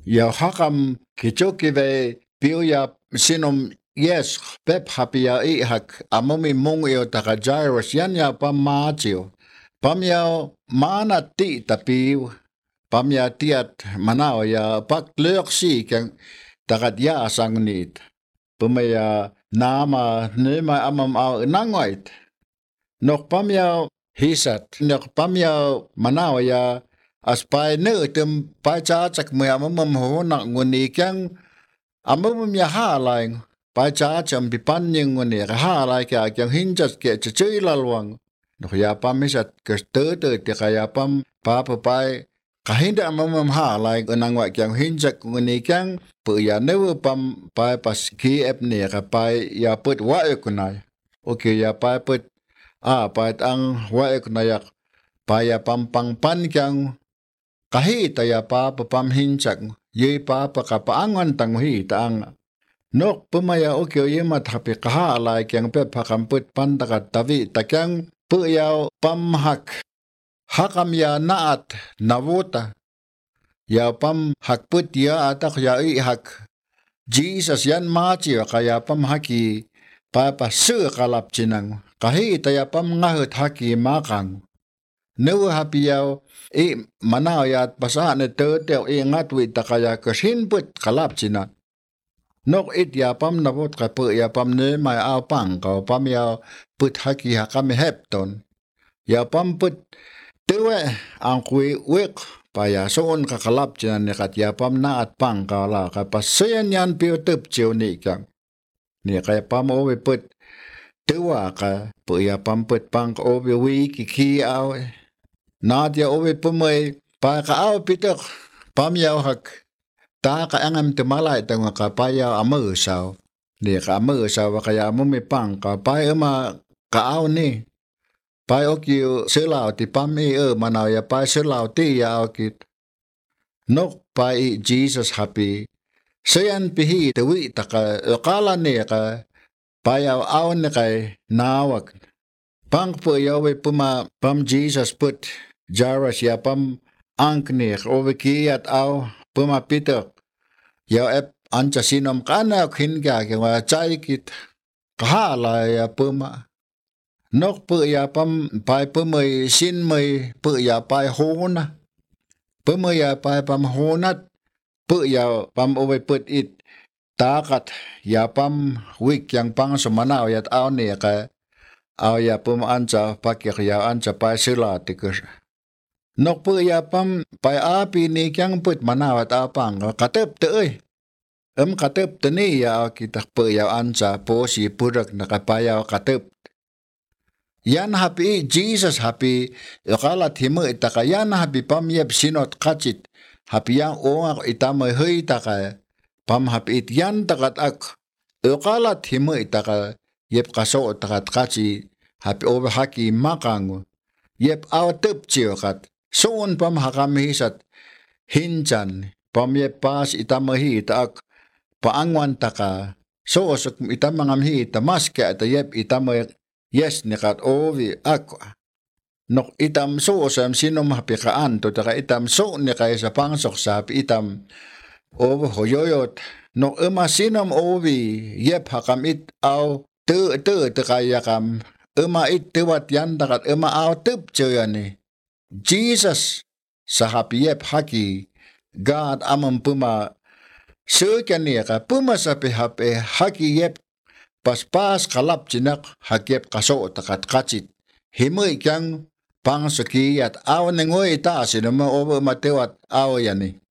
ya hakam kichoki ve pio ya sinom yes pep happy ya I hak amomi mong yo taka Jairus yan ya pamachio pam ya mana ti tapiw pam ya tiat manao ya pak leoksi kang takat ya asangnit pumaya nama nema amam au nangoit nok pam ya hisat nok pam ya manao ya aspai ne tem pa cha chak me amam ho nak nguni kyang amam ya ha lai pa cha cham bi pan ning nguni ha lai kya kyang hinjat ke chui lalwang nok ya pam misat ke te te ka ya pam pa pai kahinda amam ha lai nangwa kyang hinjat nguni kyang pu ya ne pam pa pas ki ep ne ka pai ya put wa ekunai okay ya pa put pa ang wa ekunayak pa ya pam pang pan kyang kahita ya pa pam hinchak ye pa ka paangan tang hi tang nok pumaya okay ye mat hapi kaha lai kyang pe phakam put pan takat tavi takyang pu ya pam hak hakam ya naat navota ya pam hak put ya atak ya I hak Jesus yan machi kaya pam haki pa su kalap chinang kahita ya pam ngahut haki makang Nếu happy yao manao ya pasa ne te ngat wi takaya kashin put kalap china nok it ya pam na bot ka pu ya pam ne mai ao pang ka pam ya put haki ha kam hepton ya pam put tewe ang kui wek pa ya son ka kalap china ne kat ya pam na at pang ka la ka pasen yan pi tup chiu ni kyang ni ka pam o we put tewa ka pu ya pam put pang o we wi ki ao Nadia owe pumay pa ka aw pitok pam yaw hak ta ka angam tumalay tanga ka pa yaw amu saw ni ka amu saw kaya mumi pang ka pa ma ka aw ni pa okyu selaw ti pam manaw ya pa selaw ti yaw kit nok pa Jesus happy sayan pihi tewi taka kala ni ka pa yaw aw ni kay nawak pang po yaw puma pam Jesus put Jairus ya pam angknir over kiat au puma pitok ya ep ancha sinom kana khinga ke wa chai kit khala ya puma nok pu ya pam pai pumai sin mai pu ya pai hona puma ya pai pam honat pu ya pam over put it takat ya pam week yang pang semanau ya au ne ka au ya pum ancha pakya ya ancha pai sila tikus Nok pu ya pam pai api ni kyang put manawat apang katep te katep te ni ya kita pu ya ansa po si purak nakapaya katep yan happy Jesus happy kala thimu itaka yan happy pam yep sinot kachit happy yang o itama hei taka pam happy it yan takat ak kala thimu itaka yep kaso takat kachi happy over haki makangu yep aw tep chiokat Soon pam hakam hisat hinchan pam ye pas itamahi tak paangwan taka so osok itamangam hi tamas ka ta yep itamay yes nikat ovi akwa nok itam so osam sinom hapikaan to taka itam so ni kay sa pangsok sa itam over hoyoyot nok sinom ovi yep hakam it aw te kayakam it tewat yan takat aw tep choyani Jesus sa hapiyep haki God amam puma sukania ka puma sa hape haki yep paspas kalap chinak hakip kaso takat kachit himoy kyang pang sakiyat aw nengoy ta sinama over matewat aw yani